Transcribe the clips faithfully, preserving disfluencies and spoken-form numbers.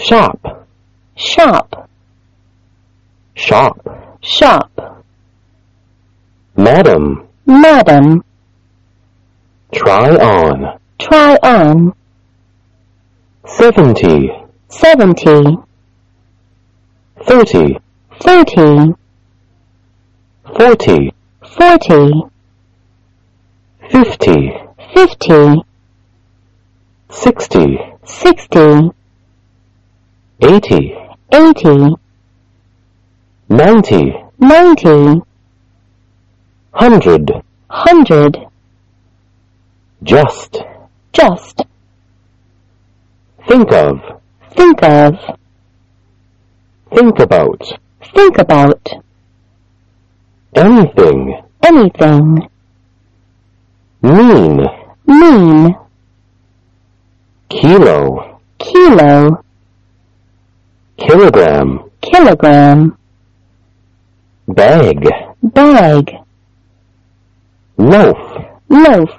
shop, shop, shop, shop, madam, madam, try on, try on, seventy, seventy, thirty, thirty, forty, forty, fifty, fifty, sixty, sixty, eighty, eighty, ninety, ninety, hundred, hundred, just, just, think of, think of, think about, think about, anything, anything, mean, mean, kilo, kilo, kilogram, kilogram, bag, bag, loaf, loaf,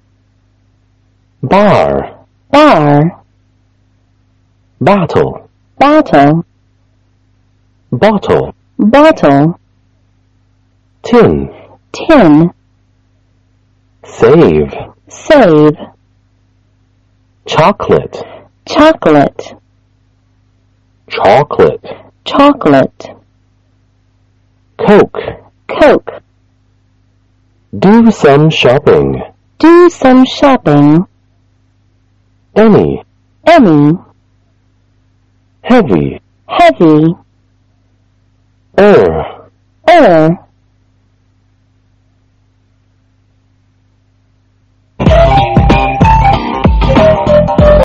bar, bar, bottle, bottle, bottle, bottle, tin, tin, save, save, chocolate, chocolate, chocolate, chocolate, coke, coke, do some shopping, do some shopping, any, any, heavy, heavy, er, er,